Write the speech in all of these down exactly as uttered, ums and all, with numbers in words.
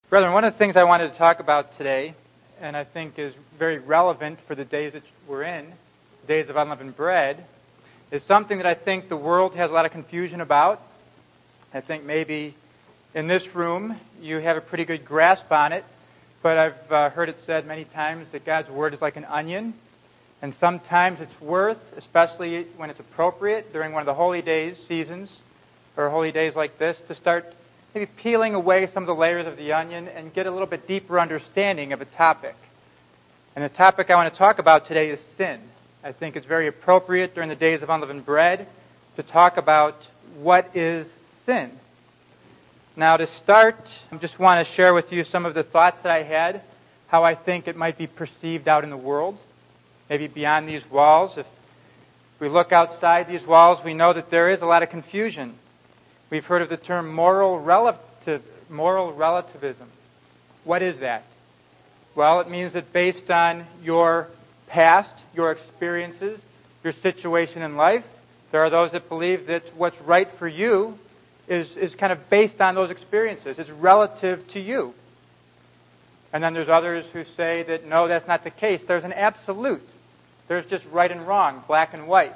Brethren, one of the things I wanted to talk about today, and I think is very relevant for the days that we're in, days of unleavened bread, is something that I think the world has a lot of confusion about. I think maybe in this room you have a pretty good grasp on it, but I've uh, heard it said many times that God's Word is like an onion, and sometimes it's worth, especially when it's appropriate during one of the holy days, seasons, or holy days like this, to start maybe peeling away some of the layers of the onion and get a little bit deeper understanding of a topic. And the topic I want to talk about today is sin. I think it's very appropriate during the days of unleavened bread to talk about what is sin. Now to start, I just want to share with you some of the thoughts that I had, how I think it might be perceived out in the world, maybe beyond these walls. If we look outside these walls, we know that there is a lot of confusion. We've heard of the term moral relative, moral relativism. What is that? Well, it means that based on your past, your experiences, your situation in life, there are those that believe that what's right for you is, is kind of based on those experiences. It's relative to you. And then there's others who say that no, that's not the case. There's an absolute. There's just right and wrong, black and white.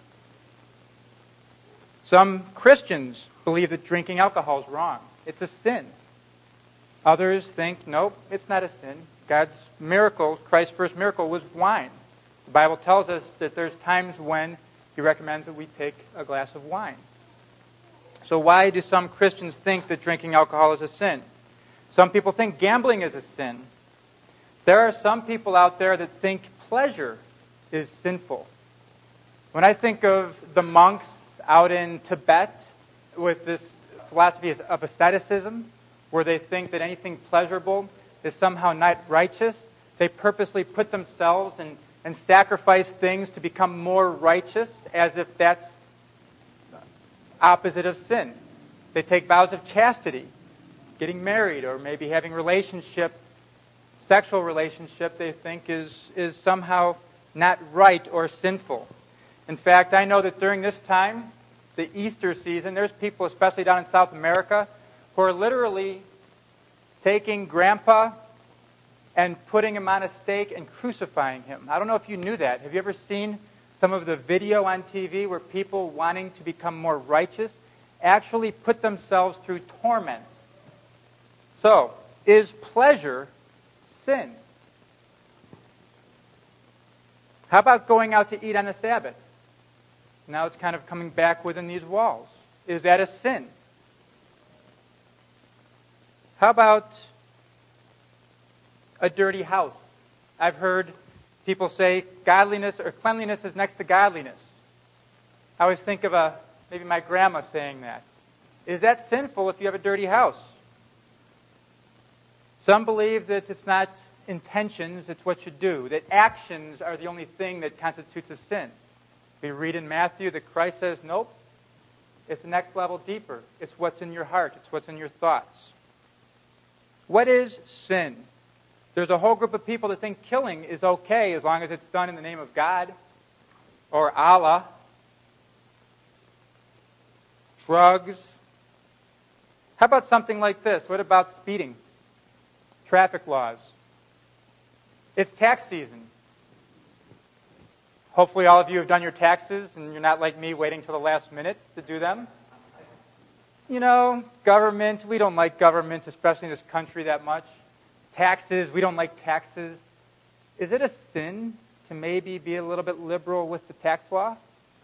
Some Christians believe that drinking alcohol is wrong. It's a sin. Others think, nope, it's not a sin. God's miracle, Christ's first miracle, was wine. The Bible tells us that there's times when He recommends that we take a glass of wine. So why do some Christians think that drinking alcohol is a sin? Some people think gambling is a sin. There are some people out there that think pleasure is sinful. When I think of the monks out in Tibet with this philosophy of asceticism, where they think that anything pleasurable is somehow not righteous, they purposely put themselves and, and sacrifice things to become more righteous, as if that's opposite of sin. They take vows of chastity, getting married, or maybe having relationship, sexual relationship, they think is, is somehow not right or sinful. In fact, I know that during this time, the Easter season, there's people, especially down in South America, who are literally taking Grandpa and putting him on a stake and crucifying him. I don't know if you knew that. Have you ever seen some of the video on T V where people wanting to become more righteous actually put themselves through torments? So, is pleasure sin? How about going out to eat on the Sabbath? Now it's kind of coming back within these walls. Is that a sin? How about a dirty house? I've heard people say godliness or cleanliness is next to godliness. I always think of a maybe my grandma saying that. Is that sinful if you have a dirty house? Some believe that it's not intentions, it's what you do. That actions are the only thing that constitutes a sin. We read in Matthew that Christ says, nope, it's the next level deeper. It's what's in your heart. It's what's in your thoughts. What is sin? There's a whole group of people that think killing is okay as long as it's done in the name of God or Allah. Drugs. How about something like this? What about speeding? Traffic laws. It's tax season. Hopefully all of you have done your taxes and you're not like me waiting till the last minute to do them. You know, government, we don't like government, especially in this country, that much. Taxes, we don't like taxes. Is it a sin to maybe be a little bit liberal with the tax law?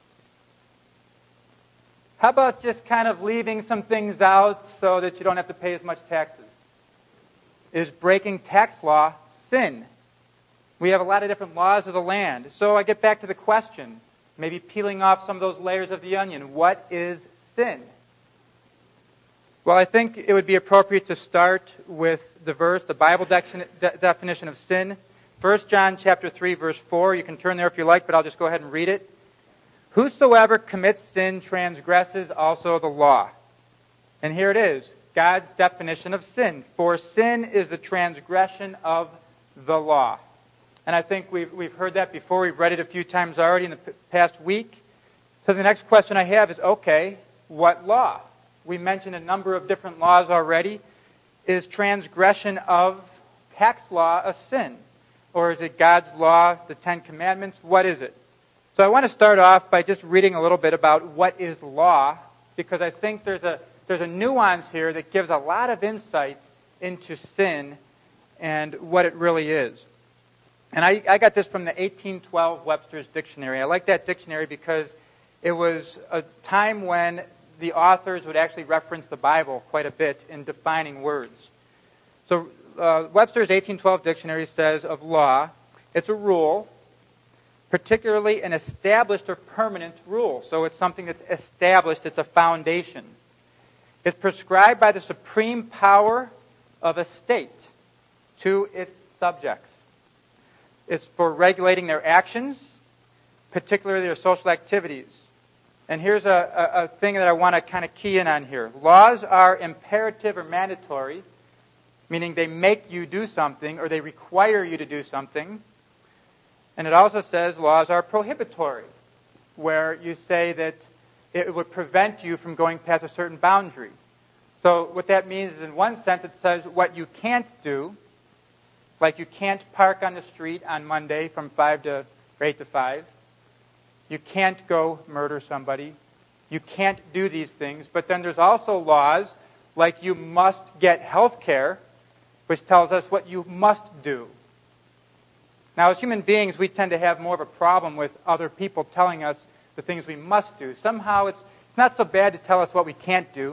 How about just kind of leaving some things out so that you don't have to pay as much taxes? Is breaking tax law sin? We have a lot of different laws of the land. So I get back to the question, maybe peeling off some of those layers of the onion. What is sin? Well, I think it would be appropriate to start with the verse, the Bible de- de- definition of sin. First John chapter three, verse four. You can turn there if you like, but I'll just go ahead and read it. Whosoever commits sin transgresses also the law. And here it is, God's definition of sin. For sin is the transgression of the law. And I think we've, we've heard that before. We've read it a few times already in the p- past week. So the next question I have is, okay, what law? We mentioned a number of different laws already. is transgression of tax law a sin? Or is it God's law, the Ten Commandments? What is it? So I want to start off by just reading a little bit about what is law, because I think there's a there's a nuance here that gives a lot of insight into sin and what it really is. And I, I got this from the eighteen twelve Webster's Dictionary. I like that dictionary because it was a time when the authors would actually reference the Bible quite a bit in defining words. So uh, Webster's eighteen twelve Dictionary says of law, it's a rule, particularly an established or permanent rule. So it's something that's established, it's a foundation. It's prescribed by the supreme power of a state to its subjects. It's for regulating their actions, particularly their social activities. And here's a, a, a thing that I want to kind of key in on here. Laws are imperative or mandatory, meaning they make you do something or they require you to do something. And it also says laws are prohibitory, where you say that it would prevent you from going past a certain boundary. So what that means is, in one sense, it says what you can't do, like you can't park on the street on Monday from five to or eight to five. You can't go murder somebody. You can't do these things. But then there's also laws like you must get health care, which tells us what you must do. Now, as human beings, we tend to have more of a problem with other people telling us the things we must do. Somehow it's not so bad to tell us what we can't do.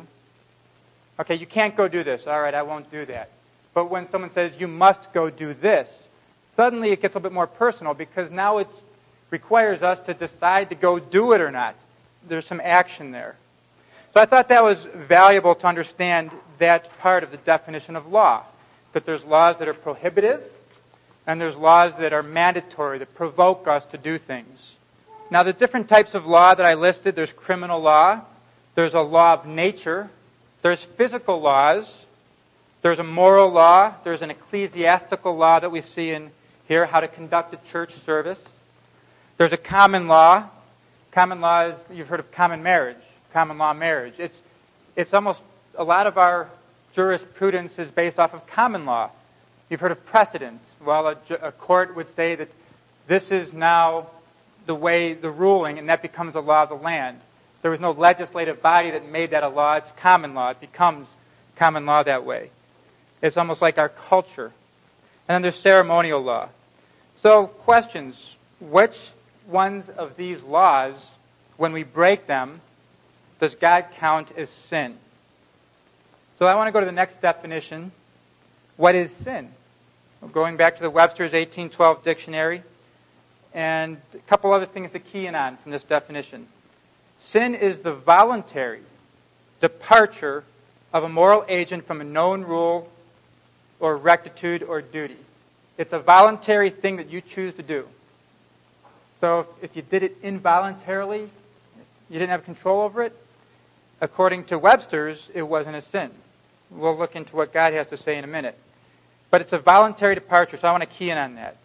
Okay, you can't go do this. All right, I won't do that. But when someone says, you must go do this, suddenly it gets a little bit more personal because now it requires us to decide to go do it or not. There's some action there. So I thought that was valuable to understand that part of the definition of law, that there's laws that are prohibitive and there's laws that are mandatory, that provoke us to do things. Now, the different types of law that I listed, there's criminal law, there's a law of nature, there's physical laws, there's a moral law, there's an ecclesiastical law that we see in here, how to conduct a church service. There's a common law. Common law is, you've heard of common marriage, common law marriage. It's, it's almost, a lot of our jurisprudence is based off of common law. You've heard of precedent. Well, a, a court would say that this is now the way, the ruling, and that becomes a law of the land. There was no legislative body that made that a law. It's common law. It becomes common law that way. It's almost like our culture. And then there's ceremonial law. So, questions. Which ones of these laws, when we break them, does God count as sin? So I want to go to the next definition. What is sin? Going back to the Webster's eighteen twelve Dictionary, and a couple other things to key in on from this definition. Sin is the voluntary departure of a moral agent from a known rule or rectitude or duty. It's a voluntary thing that you choose to do. So if you did it involuntarily, you didn't have control over it, according to Webster's, it wasn't a sin. We'll look into what God has to say in a minute. But it's a voluntary departure, so I want to key in on that.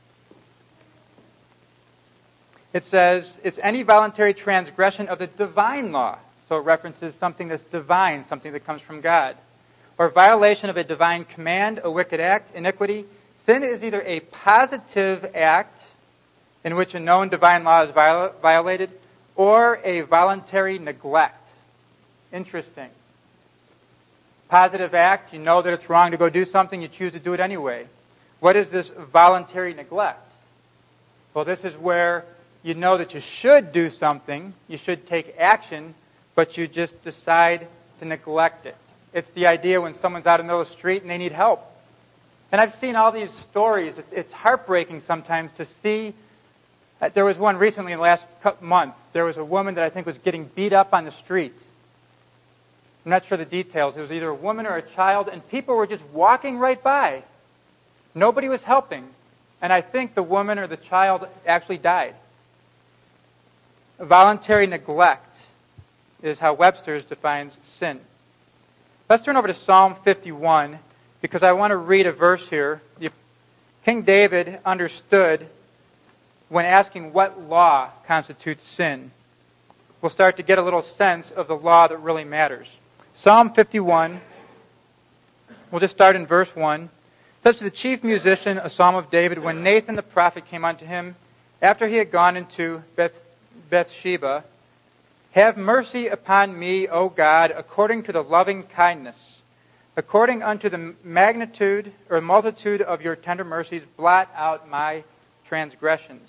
It says, it's any voluntary transgression of the divine law. So it references something that's divine, something that comes from God. Or violation of a divine command, a wicked act, iniquity. Sin is either a positive act in which a known divine law is viol- violated, or a voluntary neglect. Interesting. Positive act, you know that it's wrong to go do something, you choose to do it anyway. What is this voluntary neglect? Well, this is where you know that you should do something, you should take action, but you just decide to neglect it. It's the idea when someone's out in the middle of the street and they need help. And I've seen all these stories. It's heartbreaking sometimes to see. There was one recently in the last month. There was a woman that I think was getting beat up on the street. I'm not sure the details. It was either a woman or a child, and people were just walking right by. Nobody was helping. And I think the woman or the child actually died. Voluntary neglect is how Webster's defines sin. Let's turn over to Psalm fifty-one, because I want to read a verse here. King David understood when asking what law constitutes sin. We'll start to get a little sense of the law that really matters. Psalm fifty-one, We'll just start in verse one. It says to the chief musician, a psalm of David, when Nathan the prophet came unto him, after he had gone into Beth, Bathsheba, have mercy upon me, O God, according to the loving kindness, according unto the magnitude or multitude of your tender mercies, blot out my transgressions.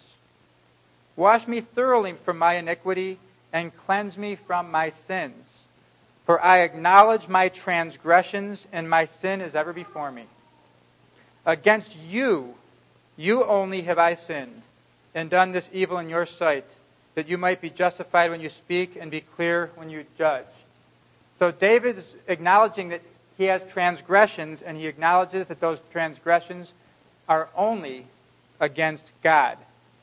Wash me thoroughly from my iniquity and cleanse me from my sins. For I acknowledge my transgressions, and my sin is ever before me. Against you, you only have I sinned, and done this evil in your sight, that you might be justified when you speak and be clear when you judge. So David is acknowledging that he has transgressions, and he acknowledges that those transgressions are only against God.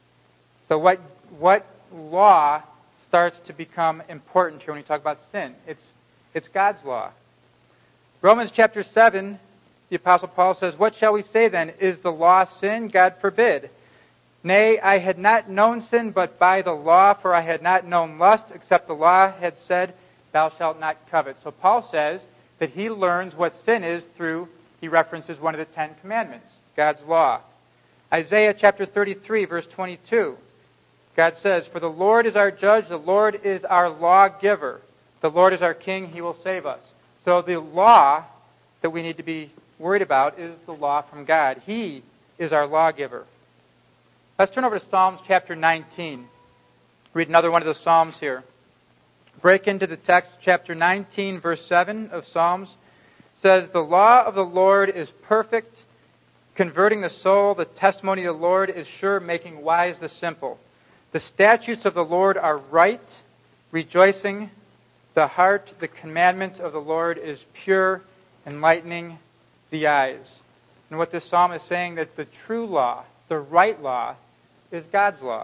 So what what law starts to become important here when we talk about sin? It's it's God's law. Romans chapter seven, the Apostle Paul says, what shall we say then? Is the law sin? God forbid. Nay, I had not known sin but by the law, for I had not known lust, except the law had said, thou shalt not covet. So Paul says that he learns what sin is through, he references one of the Ten Commandments, God's law. Isaiah chapter thirty-three, verse twenty-two. God says, for the Lord is our judge, the Lord is our lawgiver. The Lord is our king, he will save us. So the law that we need to be worried about is the law from God. He is our lawgiver. Let's turn over to Psalms chapter nineteen. Read another one of the Psalms here. Break into the text, chapter nineteen, verse seven of Psalms. It says, the law of the Lord is perfect, converting the soul. The testimony of the Lord is sure, making wise the simple. The statutes of the Lord are right, rejoicing the heart. The commandment of the Lord is pure, enlightening the eyes. And what this psalm is saying, that the true law, the right law, is God's law.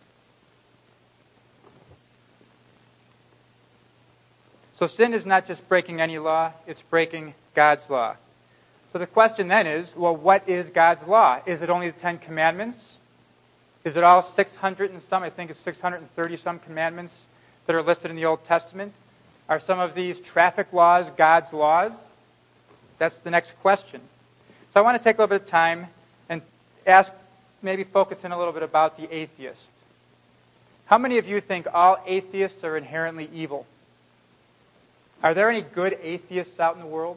So sin is not just breaking any law, it's breaking God's law. So the question then is, well, what is God's law? Is it only the Ten Commandments? Is it all six hundred and some, I think it's six hundred thirty some commandments that are listed in the Old Testament? Are some of these traffic laws God's laws? That's the next question. So I want to take a little bit of time and ask, maybe focus in a little bit about the atheist. How many of you think all atheists are inherently evil? Are there any good atheists out in the world?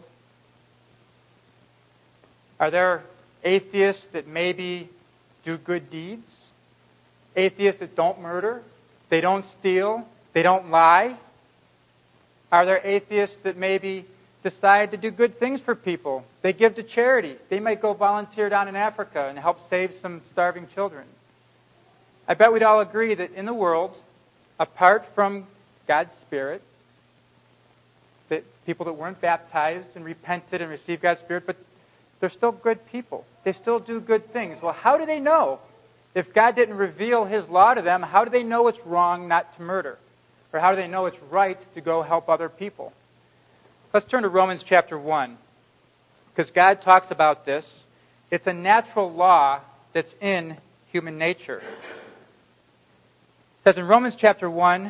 Are there atheists that maybe do good deeds? Atheists that don't murder? They don't steal? They don't lie? Are there atheists that maybe decide to do good things for people? They give to charity. They might go volunteer down in Africa and help save some starving children. I bet we'd all agree that in the world, apart from God's Spirit, that people that weren't baptized and repented and received God's Spirit, but they're still good people. They still do good things. Well, how do they know? If God didn't reveal His law to them, how do they know it's wrong not to murder? Or how do they know it's right to go help other people? Let's turn to Romans chapter one. Because God talks about this. It's a natural law that's in human nature. It says in Romans chapter one,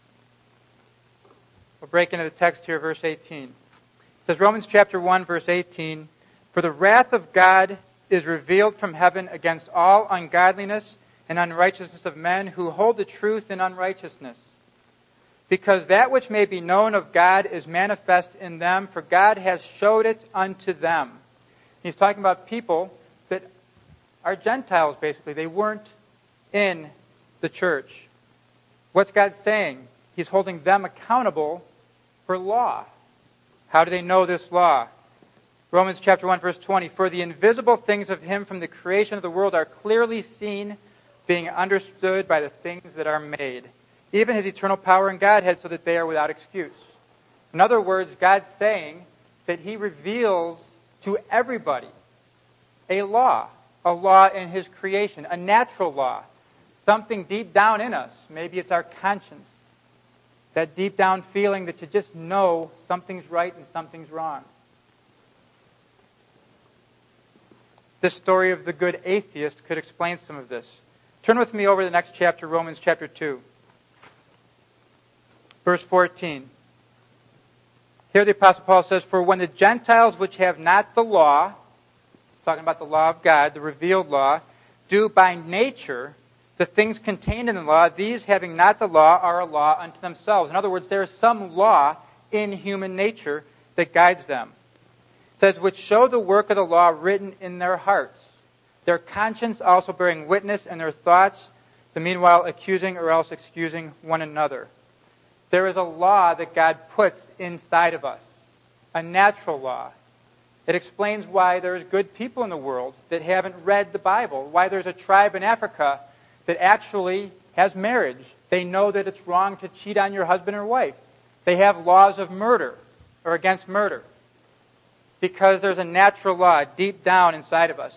we'll break into the text here, verse eighteen. It says, Romans chapter one, verse eighteen, for the wrath of God is revealed from heaven against all ungodliness and unrighteousness of men who hold the truth in unrighteousness. Because that which may be known of God is manifest in them, for God has showed it unto them. He's talking about people that are Gentiles, basically. They weren't in the church. What's God saying? He's holding them accountable for law. How do they know this law? Romans chapter one, verse twenty, for the invisible things of Him from the creation of the world are clearly seen, being understood by the things that are made, even His eternal power and Godhead, so that they are without excuse. In other words, God's saying that He reveals to everybody a law, a law in His creation, a natural law, something deep down in us. Maybe it's our conscience, that deep down feeling that you just know something's right and something's wrong. This story of the good atheist could explain some of this. Turn with me over to the next chapter, Romans chapter two. Verse fourteen. Here the Apostle Paul says, "For when the Gentiles which have not the law," talking about the law of God, the revealed law, "do by nature the things contained in the law, these having not the law are a law unto themselves." In other words, there is some law in human nature that guides them. It says, "which show the work of the law written in their hearts, their conscience also bearing witness, and their thoughts, the meanwhile accusing or else excusing one another." There is a law that God puts inside of us, a natural law. It explains why there's good people in the world that haven't read the Bible, why there's a tribe in Africa that actually has marriage. They know that it's wrong to cheat on your husband or wife. They have laws of murder or against murder because there's a natural law deep down inside of us.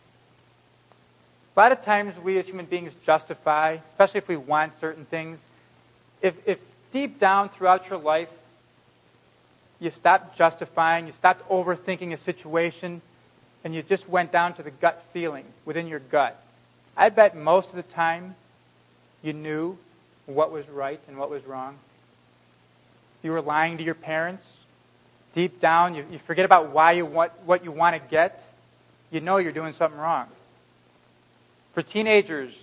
A lot of times we as human beings justify, especially if we want certain things. If, if deep down throughout your life you stopped justifying, you stopped overthinking a situation, and you just went down to the gut feeling within your gut, I bet most of the time you knew what was right and what was wrong. You were lying to your parents. Deep down, you, you forget about why you want what you want to get. You know you're doing something wrong. For teenagers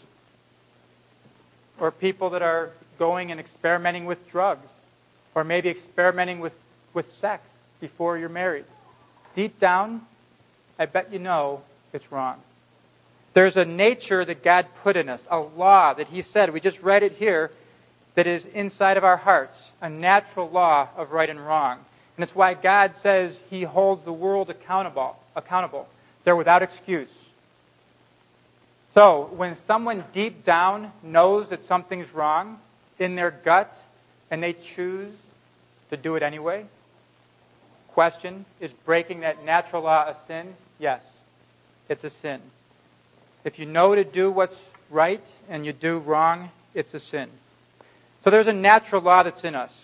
or people that are going and experimenting with drugs or maybe experimenting with, with sex before you're married, deep down, I bet you know it's wrong. There's a nature that God put in us, a law that He said, we just read it here, that is inside of our hearts, a natural law of right and wrong. And it's why God says He holds the world accountable. accountable. They're without excuse. So, when someone deep down knows that something's wrong in their gut and they choose to do it anyway, question, is breaking that natural law a sin? Yes, it's a sin. If you know to do what's right and you do wrong, it's a sin. So there's a natural law that's in us.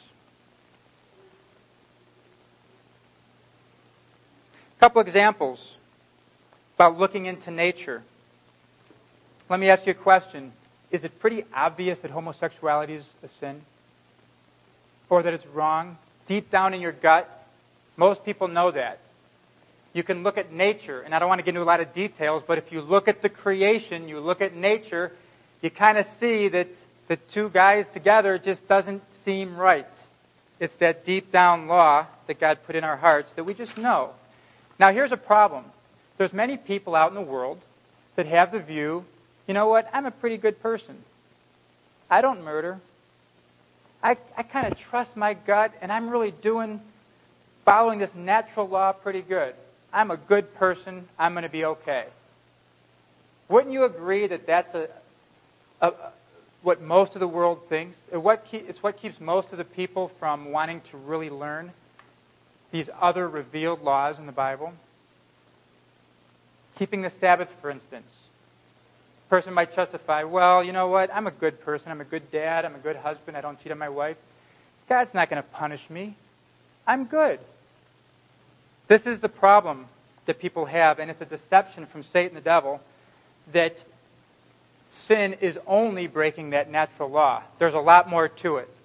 A couple examples about looking into nature. Let me ask you a question. Is it pretty obvious that homosexuality is a sin? Or that it's wrong? Deep down in your gut, most people know that. You can look at nature, and I don't want to get into a lot of details, but if you look at the creation, you look at nature, you kind of see that the two guys together just doesn't seem right. It's that deep down law that God put in our hearts that we just know. Now here's a problem. There's many people out in the world that have the view, you know what, I'm a pretty good person. I don't murder. I, I kind of trust my gut, and I'm really doing, following this natural law pretty good. I'm a good person. I'm going to be okay. Wouldn't you agree that that's a, a, a what most of the world thinks? What keep, it's what keeps most of the people from wanting to really learn these other revealed laws in the Bible. Keeping the Sabbath, for instance. A person might justify, well, you know what? I'm a good person. I'm a good dad. I'm a good husband. I don't cheat on my wife. God's not going to punish me. I'm good. This is the problem that people have, and it's a deception from Satan the devil that sin is only breaking that natural law. There's a lot more to it.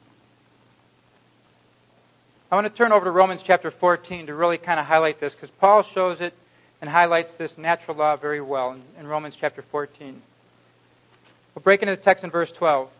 I want to turn over to Romans chapter fourteen to really kind of highlight this, because Paul shows it and highlights this natural law very well in, in Romans chapter fourteen. We'll break into the text in verse twelve.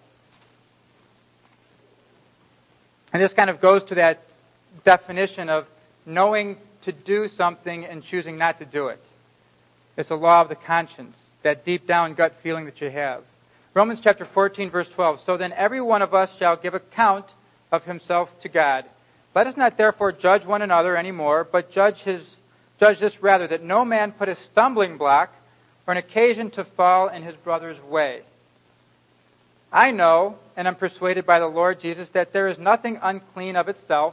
And this kind of goes to that definition of knowing to do something and choosing not to do it. It's a law of the conscience, that deep down gut feeling that you have. Romans chapter fourteen, verse twelve. So then every one of us shall give account of himself to God. Let us not therefore judge one another anymore, but judge his judge this rather, that no man put a stumbling block or an occasion to fall in his brother's way. I know, and am persuaded by the Lord Jesus, that there is nothing unclean of itself,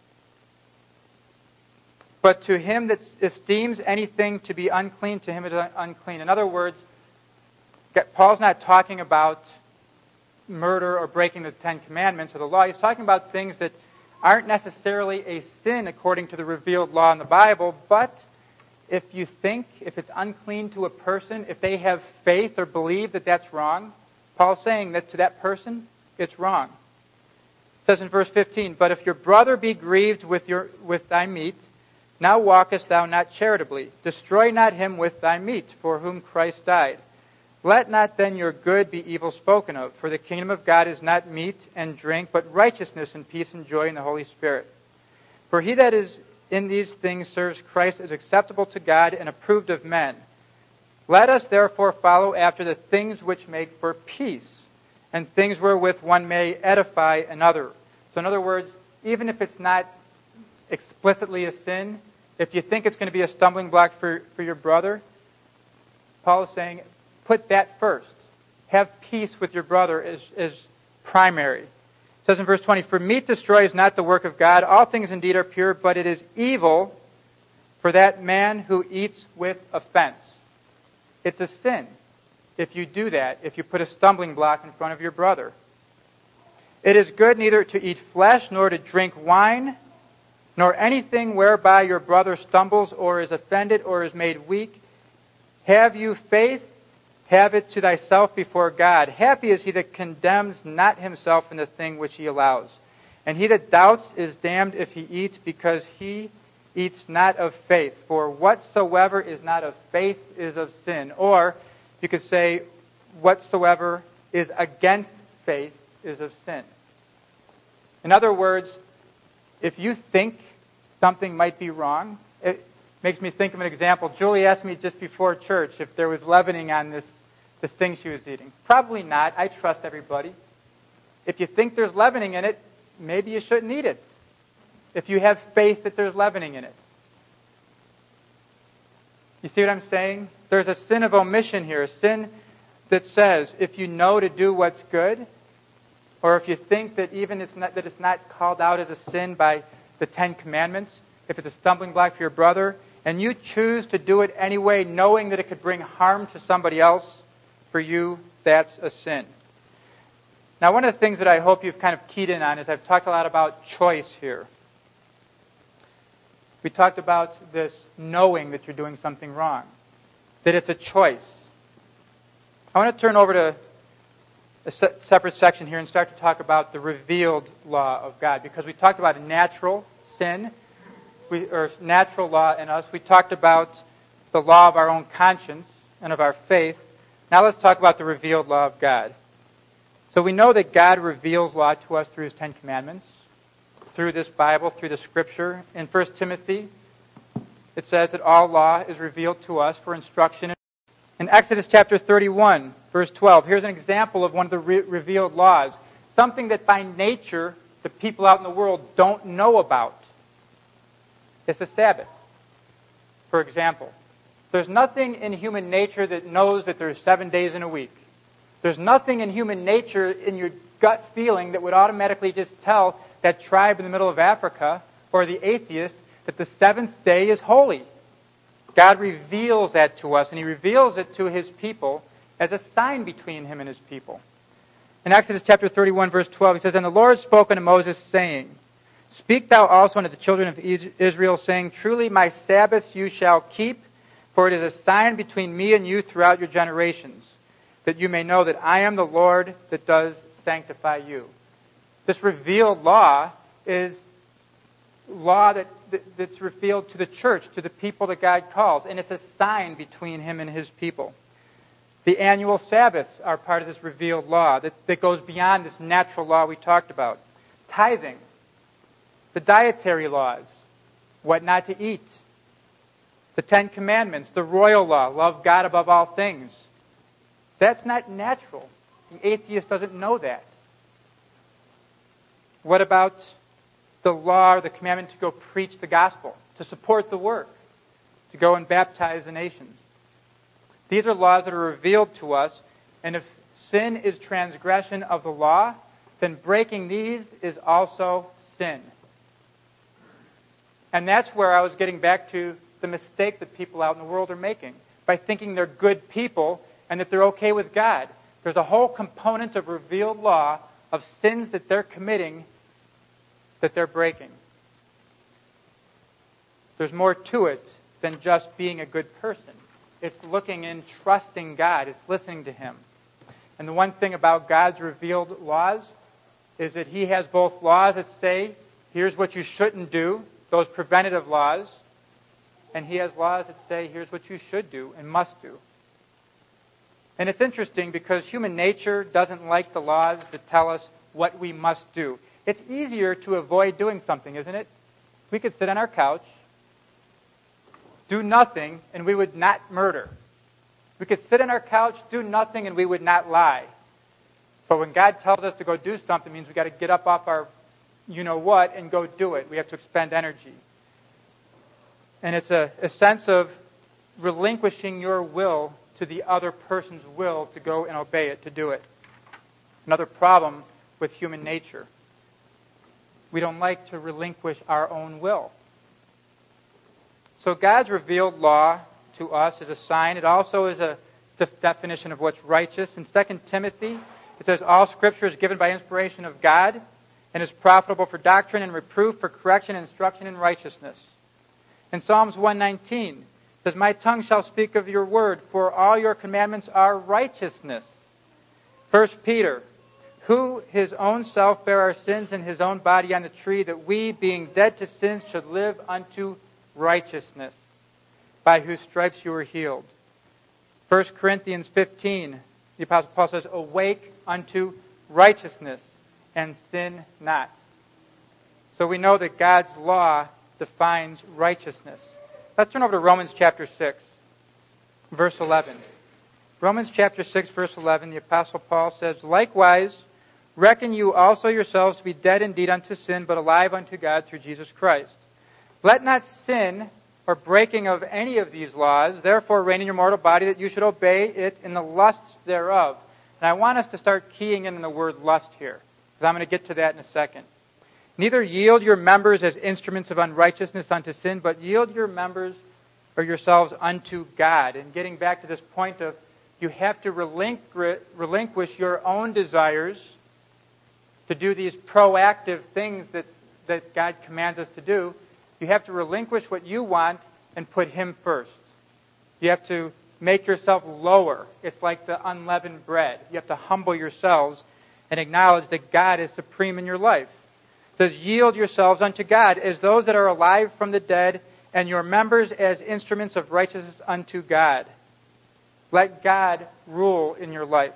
but to him that esteems anything to be unclean, to him it is unclean. In other words, Paul's not talking about murder or breaking the Ten Commandments or the law. He's talking about things that aren't necessarily a sin according to the revealed law in the Bible, but if you think, if it's unclean to a person, if they have faith or believe that that's wrong, Paul's saying that to that person, it's wrong. It says in verse fifteen, "But if your brother be grieved with your with thy meat, now walkest thou not charitably. Destroy not him with thy meat, for whom Christ died. Let not then your good be evil spoken of, for the kingdom of God is not meat and drink, but righteousness and peace and joy in the Holy Spirit. For he that is in these things serves Christ as acceptable to God and approved of men. Let us therefore follow after the things which make for peace, and things wherewith one may edify another." So in other words, even if it's not explicitly a sin, if you think it's going to be a stumbling block for, for your brother, Paul is saying, put that first. Have peace with your brother as, as primary. It says in verse twenty, "For meat destroys not the work of God. All things indeed are pure, but it is evil for that man who eats with offense." It's a sin if you do that, if you put a stumbling block in front of your brother. "It is good neither to eat flesh, nor to drink wine, nor anything whereby your brother stumbles, or is offended, or is made weak. Have you faith? Have it to thyself before God. Happy is he that condemns not himself in the thing which he allows. And he that doubts is damned if he eats, because he eats not of faith. For whatsoever is not of faith is of sin." Or you could say, whatsoever is against faith is of sin. In other words, if you think something might be wrong, it makes me think of an example. Julie asked me just before church if there was leavening on this, this thing she was eating. Probably not. I trust everybody. If you think there's leavening in it, maybe you shouldn't eat it. If you have faith that there's leavening in it. You see what I'm saying? There's a sin of omission here, a sin that says if you know to do what's good, or if you think that even it's not, that it's not called out as a sin by the Ten Commandments, if it's a stumbling block for your brother, and you choose to do it anyway, knowing that it could bring harm to somebody else, for you, that's a sin. Now, one of the things that I hope you've kind of keyed in on is I've talked a lot about choice here. We talked about this knowing that you're doing something wrong, that it's a choice. I want to turn over to a se- separate section here and start to talk about the revealed law of God, because we talked about a natural sin, we, or natural law in us. We talked about the law of our own conscience and of our faith. Now let's talk about the revealed law of God. So we know that God reveals law to us through His Ten Commandments, through this Bible, through the Scripture. In First Timothy, it says that all law is revealed to us for instruction. In Exodus chapter thirty-one, verse twelve, here's an example of one of the re- revealed laws, something that by nature the people out in the world don't know about. It's the Sabbath, for example. There's nothing in human nature that knows that there's seven days in a week. There's nothing in human nature in your gut feeling that would automatically just tell that tribe in the middle of Africa or the atheist that the seventh day is holy. God reveals that to us, and He reveals it to His people as a sign between Him and His people. In Exodus chapter thirty-one, verse twelve, He says, "And the Lord spoke unto Moses, saying, Speak thou also unto the children of Israel, saying, Truly my Sabbaths you shall keep, for it is a sign between me and you throughout your generations, that you may know that I am the Lord that does sanctify you." This revealed law is law that, that that's revealed to the church, to the people that God calls, and it's a sign between Him and His people. The annual Sabbaths are part of this revealed law that, that goes beyond this natural law we talked about. Tithing, the dietary laws, what not to eat, the Ten Commandments, the royal law, love God above all things. That's not natural. The atheist doesn't know that. What about the law or the commandment to go preach the gospel, to support the work, to go and baptize the nations? These are laws that are revealed to us, and if sin is transgression of the law, then breaking these is also sin. And that's where I was getting back to the mistake that people out in the world are making, by thinking they're good people and that they're okay with God. There's a whole component of revealed law of sins that they're committing that they're breaking. There's more to it than just being a good person. It's looking and trusting God. It's listening to Him. And the one thing about God's revealed laws is that He has both laws that say, here's what you shouldn't do, those preventative laws, and He has laws that say, here's what you should do and must do. And it's interesting because human nature doesn't like the laws that tell us what we must do. It's easier to avoid doing something, isn't it? We could sit on our couch, do nothing, and we would not murder. We could sit on our couch, do nothing, and we would not lie. But when God tells us to go do something, it means we've got to get up off our you-know-what and go do it. We have to expend energy. And it's a, a sense of relinquishing your will to the other person's will to go and obey it, to do it. Another problem with human nature. We don't like to relinquish our own will. So God's revealed law to us is a sign. It also is a de- definition of what's righteous. In Second Timothy, it says, all Scripture is given by inspiration of God and is profitable for doctrine and reproof, for correction and instruction in righteousness. In Psalms one nineteen, it says, my tongue shall speak of your word, for all your commandments are righteousness. First Peter, who his own self bare our sins in his own body on the tree, that we, being dead to sins, should live unto righteousness, by whose stripes you were healed. First Corinthians fifteen, the Apostle Paul says, awake unto righteousness and sin not. So we know that God's law defines righteousness. Let's turn over to Romans chapter six, verse eleven. Romans chapter six, verse eleven, the Apostle Paul says, likewise, reckon you also yourselves to be dead indeed unto sin, but alive unto God through Jesus Christ. Let not sin or breaking of any of these laws therefore reign in your mortal body, that you should obey it in the lusts thereof. And I want us to start keying in on the word lust here, because I'm going to get to that in a second. Neither yield your members as instruments of unrighteousness unto sin, but yield your members or yourselves unto God. And getting back to this point of you have to relinqu- relinquish your own desires to do these proactive things that, that God commands us to do. You have to relinquish what you want and put Him first. You have to make yourself lower. It's like the unleavened bread. You have to humble yourselves and acknowledge that God is supreme in your life. It says, yield yourselves unto God as those that are alive from the dead, and your members as instruments of righteousness unto God. Let God rule in your life.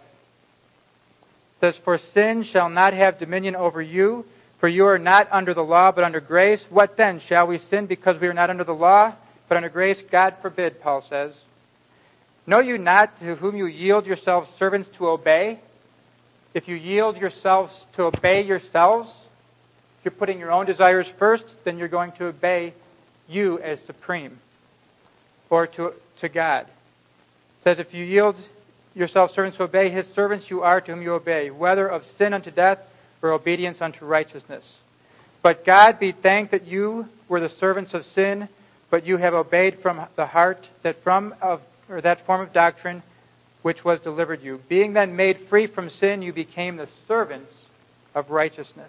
It says, for sin shall not have dominion over you, for you are not under the law, but under grace. What then? Shall we sin because we are not under the law, but under grace? God forbid, Paul says. Know you not to whom you yield yourselves servants to obey? If you yield yourselves to obey yourselves, if you're putting your own desires first, then you're going to obey you as supreme, or to, to God. It says, if you yield yourselves servants to obey, His servants you are to whom you obey, whether of sin unto death, or obedience unto righteousness. But God be thanked that you were the servants of sin, but you have obeyed from the heart that from of or that form of doctrine which was delivered you. Being then made free from sin, you became the servants of righteousness.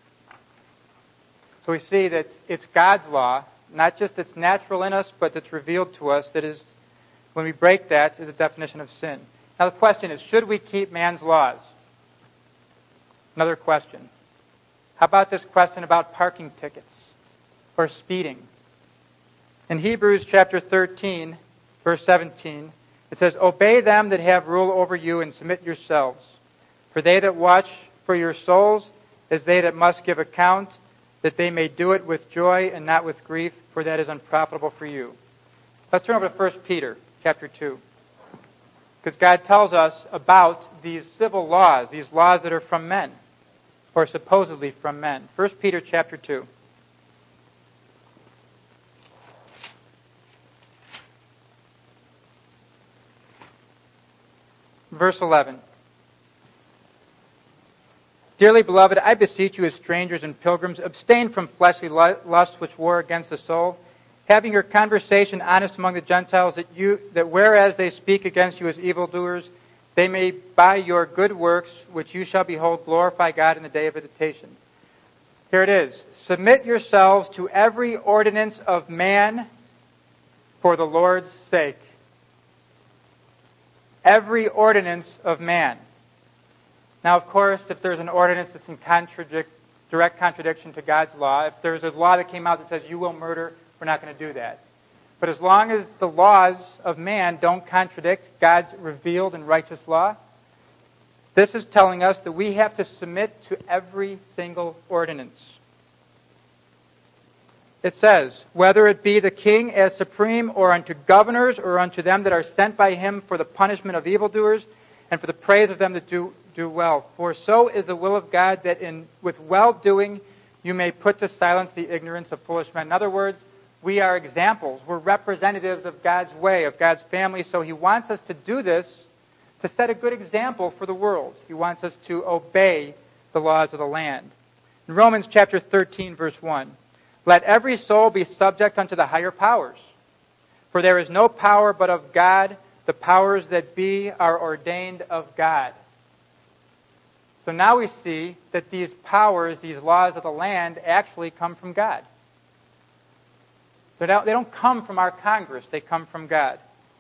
So we see that it's God's law, not just that's natural in us, but that's revealed to us, that is, when we break that, is a definition of sin. Now the question is, should we keep man's laws? Another question. How about this question about parking tickets or speeding? In Hebrews chapter thirteen, verse seventeen, it says, obey them that have rule over you and submit yourselves. For they that watch for your souls is they that must give account, that they may do it with joy and not with grief, for that is unprofitable for you. Let's turn over to First Peter chapter two. Because God tells us about these civil laws, these laws that are from men, or supposedly from men. First Peter chapter two. Verse eleven. Dearly beloved, I beseech you as strangers and pilgrims, abstain from fleshly lusts which war against the soul, having your conversation honest among the Gentiles, that you that whereas they speak against you as evildoers, they may by your good works, which you shall behold, glorify God in the day of visitation. Here it is. Submit yourselves to every ordinance of man for the Lord's sake. Every ordinance of man. Now, of course, if there's an ordinance that's in contradict, direct contradiction to God's law, if there's a law that came out that says you will murder, we're not going to do that. But as long as the laws of man don't contradict God's revealed and righteous law, this is telling us that we have to submit to every single ordinance. It says, whether it be the king as supreme, or unto governors, or unto them that are sent by him for the punishment of evildoers, and for the praise of them that do, do well. For so is the will of God, that in with well-doing you may put to silence the ignorance of foolish men. In other words, we are examples. We're representatives of God's way, of God's family. So he wants us to do this to set a good example for the world. He wants us to obey the laws of the land. In Romans chapter thirteen, verse one, let every soul be subject unto the higher powers. For there is no power but of God. The powers that be are ordained of God. So now we see that these powers, these laws of the land, actually come from God. They don't, they don't come from our Congress. They come from God.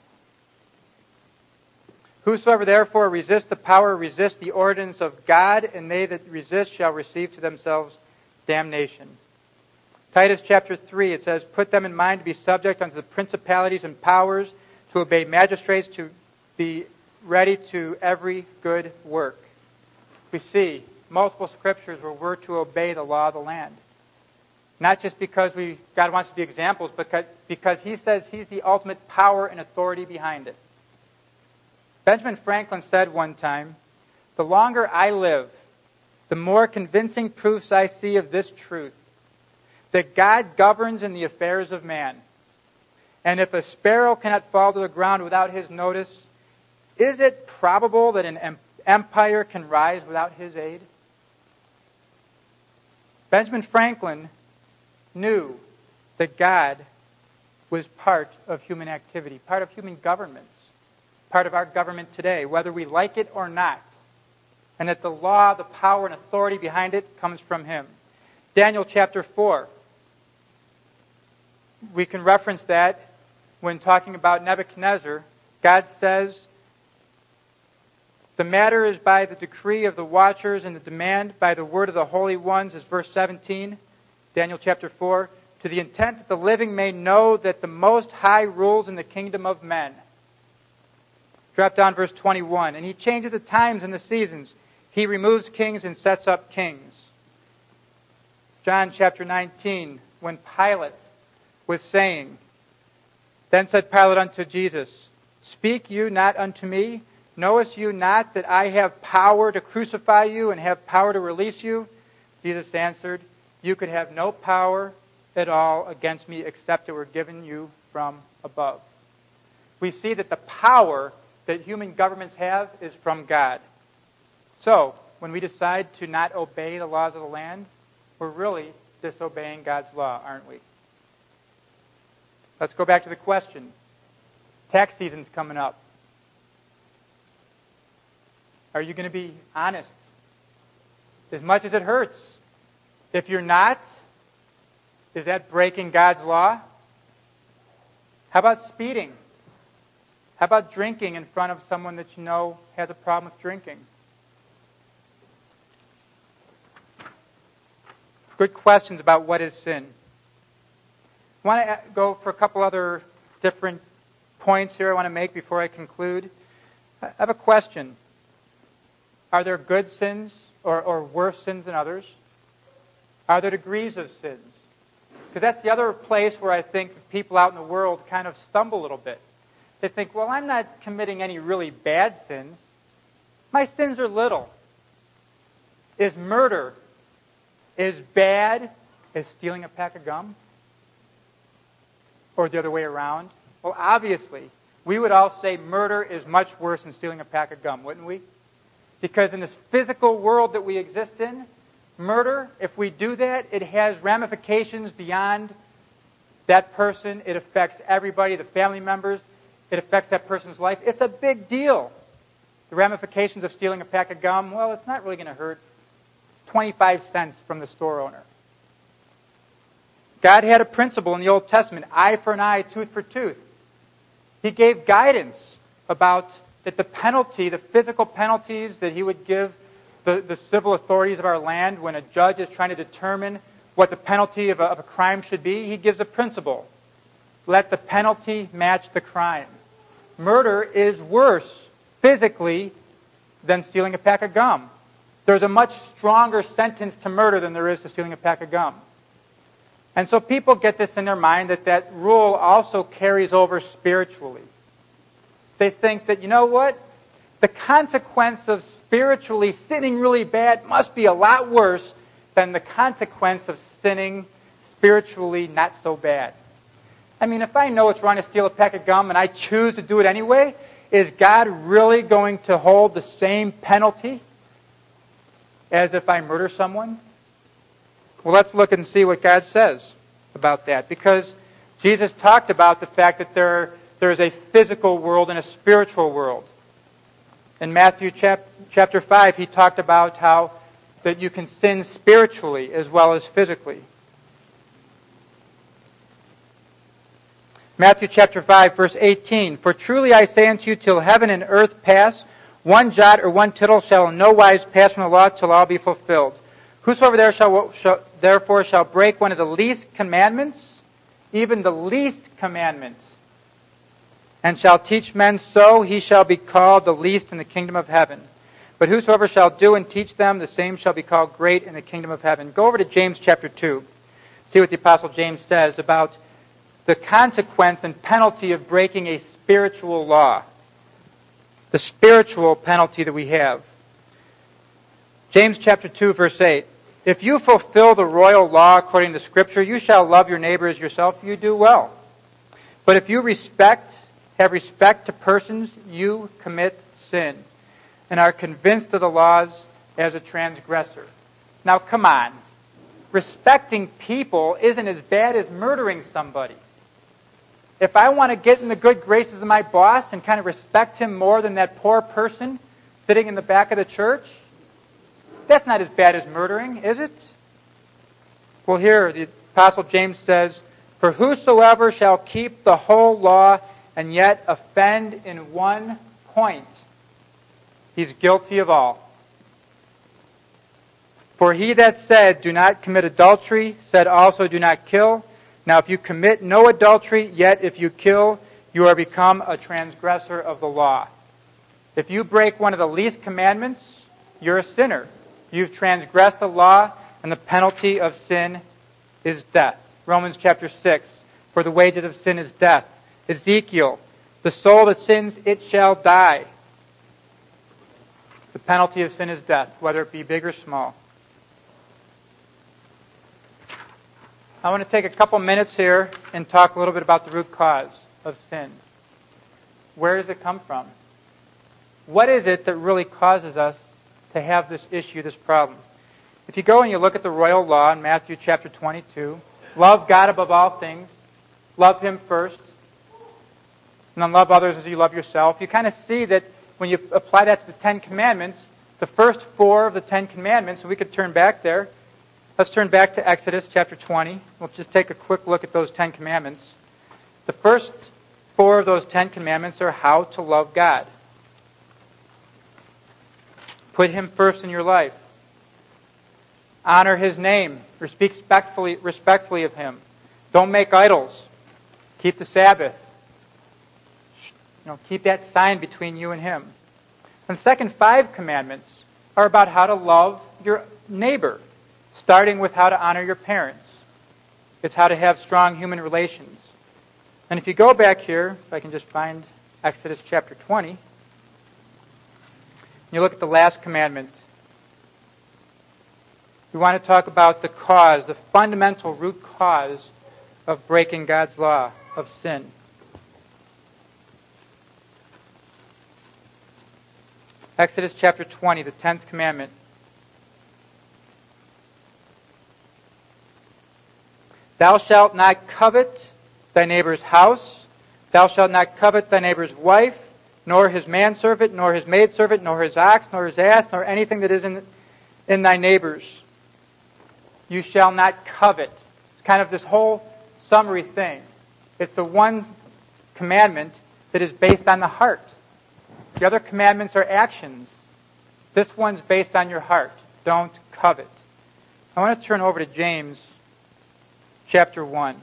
Whosoever therefore resist the power, resist the ordinance of God, and they that resist shall receive to themselves damnation. Titus chapter three, it says, put them in mind to be subject unto the principalities and powers, to obey magistrates, to be ready to every good work. We see multiple scriptures where we're to obey the law of the land. Not just because we God wants to be examples, but because he says he's the ultimate power and authority behind it. Benjamin Franklin said one time, the longer I live, the more convincing proofs I see of this truth, that God governs in the affairs of man. And if a sparrow cannot fall to the ground without his notice, is it probable that an empire can rise without his aid? Benjamin Franklin knew that God was part of human activity, part of human governments, part of our government today, whether we like it or not. And that the law, the power, and authority behind it comes from him. Daniel chapter four. We can reference that when talking about Nebuchadnezzar. God says, the matter is by the decree of the watchers, and the demand by the word of the holy ones, is verse seventeen, Daniel chapter four, to the intent that the living may know that the Most High rules in the kingdom of men. Drop down verse twenty-one, and he changes the times and the seasons. He removes kings and sets up kings. John chapter nineteen, when Pilate was saying, then said Pilate unto Jesus, speak you not unto me? Knowest you not that I have power to crucify you and have power to release you? Jesus answered, you could have no power at all against me except it were given you from above. We see that the power that human governments have is from God. So, when we decide to not obey the laws of the land, we're really disobeying God's law, aren't we? Let's go back to the question. Tax season's coming up. Are you going to be honest? As much as it hurts. If you're not, is that breaking God's law? How about speeding? How about drinking in front of someone that you know has a problem with drinking? Good questions about what is sin. I want to go for a couple other different points here I want to make before I conclude. I have a question. Are there good sins or, or worse sins than others? Are there degrees of sins? Because that's the other place where I think people out in the world kind of stumble a little bit. They think, well, I'm not committing any really bad sins. My sins are little. Is murder as bad as stealing a pack of gum? Or the other way around? Well, obviously, we would all say murder is much worse than stealing a pack of gum, wouldn't we? Because in this physical world that we exist in, murder, if we do that, it has ramifications beyond that person. It affects everybody, the family members. It affects that person's life. It's a big deal. The ramifications of stealing a pack of gum, well, it's not really going to hurt. It's twenty-five cents from the store owner. God had a principle in the Old Testament, eye for an eye, tooth for tooth. He gave guidance about that the penalty, the physical penalties that he would give the, the civil authorities of our land, when a judge is trying to determine what the penalty of a, of a crime should be, he gives a principle. Let the penalty match the crime. Murder is worse physically than stealing a pack of gum. There's a much stronger sentence to murder than there is to stealing a pack of gum. And so people get this in their mind that that rule also carries over spiritually. They think that, you know what? The consequence of spiritually sinning really bad must be a lot worse than the consequence of sinning spiritually not so bad. I mean, if I know it's wrong to steal a pack of gum and I choose to do it anyway, is God really going to hold the same penalty as if I murder someone? Well, let's look and see what God says about that. Because Jesus talked about the fact that there, there is a physical world and a spiritual world. In Matthew chap, chapter five, he talked about how that you can sin spiritually as well as physically. Matthew chapter five, verse eighteen, For truly I say unto you, till heaven and earth pass, one jot or one tittle shall in no wise pass from the law till all be fulfilled. Whosoever there shall, shall, therefore shall break one of the least commandments, even the least commandment, and shall teach men so, he shall be called the least in the kingdom of heaven. But whosoever shall do and teach them, the same shall be called great in the kingdom of heaven. Go over to James chapter two. See what the Apostle James says about the consequence and penalty of breaking a spiritual law. The spiritual penalty that we have. James chapter two, verse eight. If you fulfill the royal law according to Scripture, you shall love your neighbor as yourself, you do well. But if you respect, have respect to persons, you commit sin, and are convinced of the laws as a transgressor. Now come on. Respecting people isn't as bad as murdering somebody. If I want to get in the good graces of my boss and kind of respect him more than that poor person sitting in the back of the church, that's not as bad as murdering, is it? Well, here the Apostle James says, For whosoever shall keep the whole law and yet offend in one point, he's guilty of all. For he that said, Do not commit adultery, said also, Do not kill. Now if you commit no adultery, yet if you kill, you are become a transgressor of the law. If you break one of the least commandments, you're a sinner. You've transgressed the law, and the penalty of sin is death. Romans chapter six, For the wages of sin is death. Ezekiel, The soul that sins, it shall die. The penalty of sin is death, whether it be big or small. I want to take a couple minutes here and talk a little bit about the root cause of sin. Where does it come from? What is it that really causes us to have this issue, this problem? If you go and you look at the royal law in Matthew chapter twenty-two, love God above all things, love Him first, and then love others as you love yourself, you kind of see that when you apply that to the Ten Commandments, the first four of the Ten Commandments, and we could turn back there. Let's turn back to Exodus chapter twenty. We'll just take a quick look at those Ten Commandments. The first four of those Ten Commandments are how to love God. Put Him first in your life. Honor His name. Speak respectfully, respectfully of Him. Don't make idols. Keep the Sabbath. You know, keep that sign between you and Him. And the second five commandments are about how to love your neighbor, starting with how to honor your parents. It's how to have strong human relations. And if you go back here, if I can just find Exodus chapter twenty, and you look at the last commandment, we want to talk about the cause, the fundamental root cause of breaking God's law, of sin. Exodus chapter twenty, the tenth commandment. Thou shalt not covet thy neighbor's house. Thou shalt not covet thy neighbor's wife, nor his manservant, nor his maidservant, nor his ox, nor his ass, nor anything that is in, in thy neighbor's. You shall not covet. It's kind of this whole summary thing. It's the one commandment that is based on the heart. The other commandments are actions. This one's based on your heart. Don't covet. I want to turn over to James chapter one.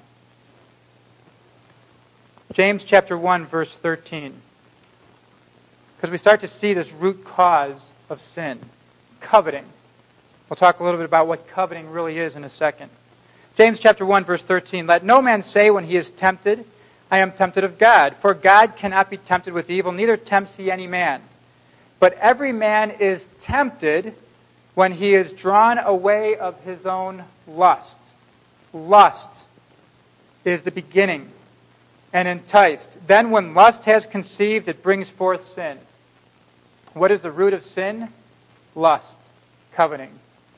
James chapter one, verse thirteen. Because we start to see this root cause of sin, coveting. We'll talk a little bit about what coveting really is in a second. James chapter one, verse thirteen. Let no man say when he is tempted, I am tempted of God. For God cannot be tempted with evil, neither tempts he any man. But every man is tempted when he is drawn away of his own lust. Lust is the beginning, and enticed. Then when lust has conceived, it brings forth sin. What is the root of sin? Lust, coveting.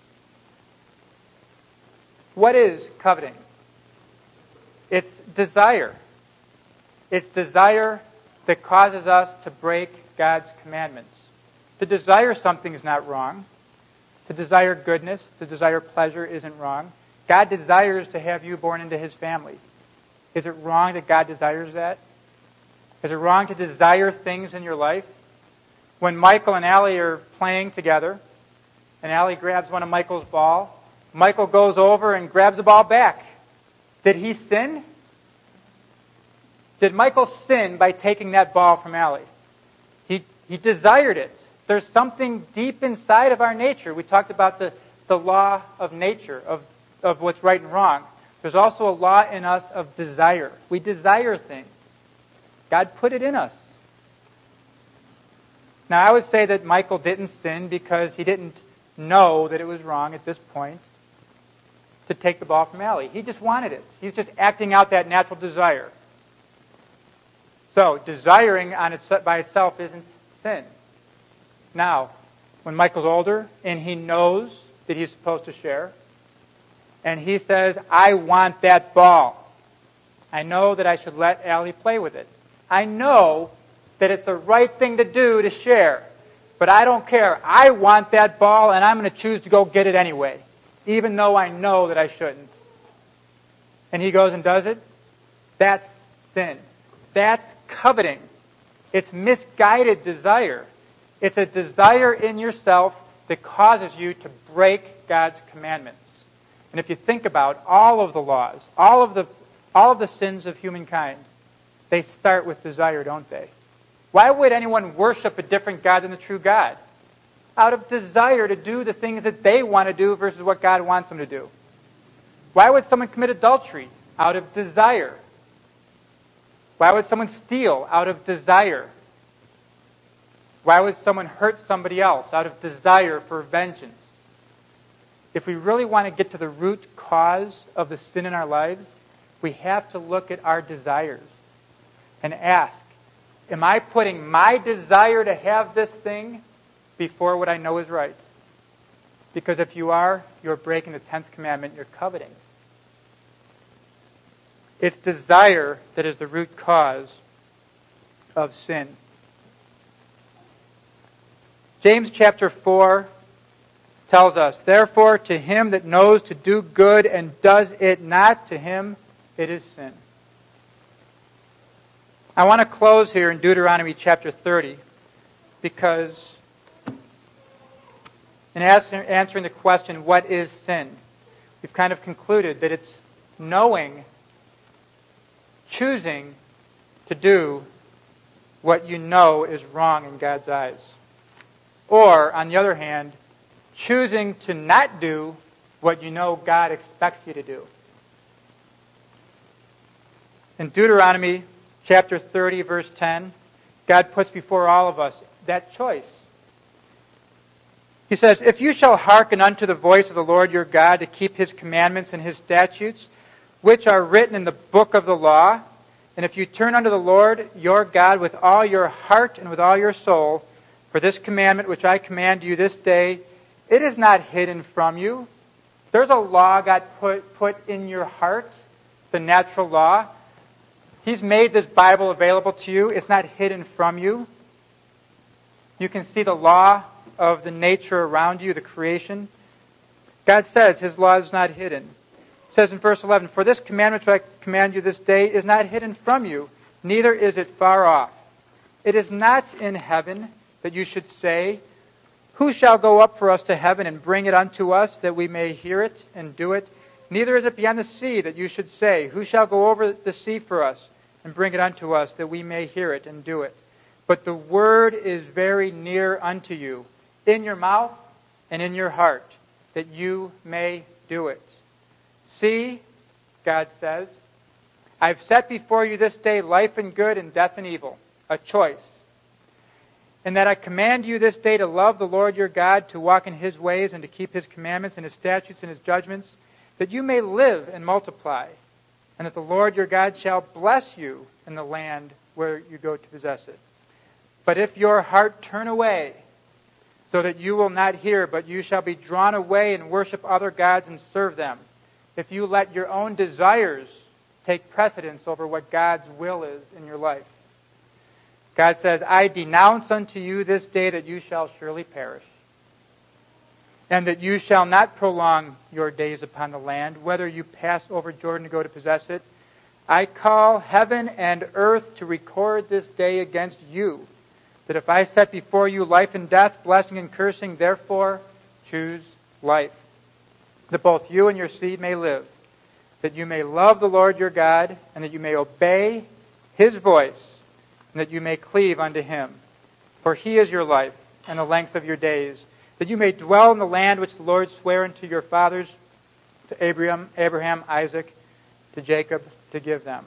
What is coveting? It's desire. It's desire that causes us to break God's commandments. To desire something is not wrong. To desire goodness, to desire pleasure isn't wrong. God desires to have you born into His family. Is it wrong that God desires that? Is it wrong to desire things in your life? When Michael and Allie are playing together, and Allie grabs one of Michael's ball, Michael goes over and grabs the ball back. Did he sin? Did Michael sin by taking that ball from Allie? He, he desired it. There's something deep inside of our nature. We talked about the, the law of nature, of, of what's right and wrong. There's also a law in us of desire. We desire things. God put it in us. Now, I would say that Michael didn't sin because he didn't know that it was wrong at this point to take the ball from Allie. He just wanted it. He's just acting out that natural desire. So, desiring on its, by itself isn't sin. Now, when Michael's older and he knows that he's supposed to share, and he says, I want that ball. I know that I should let Allie play with it. I know that it's the right thing to do to share. But I don't care. I want that ball, and I'm going to choose to go get it anyway, even though I know that I shouldn't. And he goes and does it. That's sin. That's coveting. It's misguided desire. It's a desire in yourself that causes you to break God's commandments. And if you think about all of the laws, all of the all of the sins of humankind, they start with desire, don't they? Why would anyone worship a different God than the true God? Out of desire to do the things that they want to do versus what God wants them to do. Why would someone commit adultery? Out of desire. Why would someone steal? Out of desire. Why would someone hurt somebody else? Out of desire for vengeance. If we really want to get to the root cause of the sin in our lives, we have to look at our desires and ask, am I putting my desire to have this thing before what I know is right? Because if you are, you're breaking the tenth commandment, you're coveting. It's desire that is the root cause of sin. James chapter four tells us, therefore to him that knows to do good and does it not, to him it is sin. I want to close here in Deuteronomy chapter thirty because in answering the question, what is sin? We've kind of concluded that it's knowing, choosing to do what you know is wrong in God's eyes. Or, on the other hand, choosing to not do what you know God expects you to do. In Deuteronomy chapter thirty, verse ten, God puts before all of us that choice. He says, if you shall hearken unto the voice of the Lord your God to keep His commandments and His statutes, which are written in the book of the law, and if you turn unto the Lord your God with all your heart and with all your soul, for this commandment which I command you this day, it is not hidden from you. There's a law God put, put in your heart, the natural law. He's made this Bible available to you. It's not hidden from you. You can see the law of the nature around you, the creation. God says His law is not hidden. It says in verse eleven, for this commandment which I command you this day is not hidden from you, neither is it far off. It is not in heaven that you should say, Who shall go up for us to heaven and bring it unto us, that we may hear it and do it? Neither is it beyond the sea, that you should say, Who shall go over the sea for us and bring it unto us, that we may hear it and do it? But the word is very near unto you, in your mouth and in your heart, that you may do it. See, God says, I've set before you this day life and good and death and evil, a choice. And that I command you this day to love the Lord your God, to walk in His ways and to keep His commandments and His statutes and His judgments, that you may live and multiply, and that the Lord your God shall bless you in the land where you go to possess it. But if your heart turn away, so that you will not hear, but you shall be drawn away and worship other gods and serve them, if you let your own desires take precedence over what God's will is in your life. God says, I denounce unto you this day that you shall surely perish, and that you shall not prolong your days upon the land, whether you pass over Jordan to go to possess it. I call heaven and earth to record this day against you, that if I set before you life and death, blessing and cursing, therefore choose life, that both you and your seed may live, that you may love the Lord your God, and that you may obey His voice, and that you may cleave unto Him. For He is your life and the length of your days, that you may dwell in the land which the Lord sware unto your fathers, to Abraham, Abraham, Isaac, to Jacob, to give them.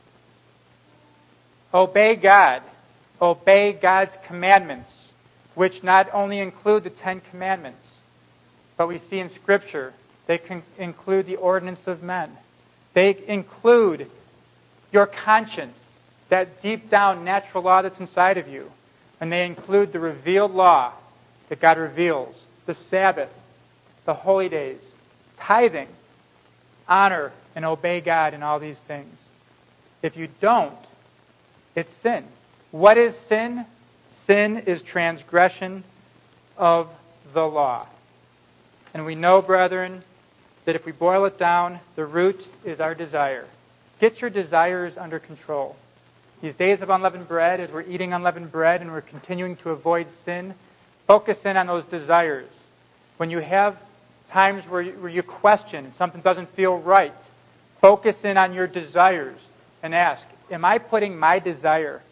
Obey God. Obey God's commandments, which not only include the Ten Commandments, but we see in Scripture they can include the ordinance of men. They include your conscience, that deep down natural law that's inside of you. And they include the revealed law that God reveals, the Sabbath, the holy days, tithing, honor, and obey God in all these things. If you don't, it's sin. What is sin? Sin is transgression of the law. And we know, brethren, that if we boil it down, the root is our desire. Get your desires under control. These days of unleavened bread, as we're eating unleavened bread and we're continuing to avoid sin, focus in on those desires. When you have times where you, where you question, something doesn't feel right, focus in on your desires and ask, am I putting my desire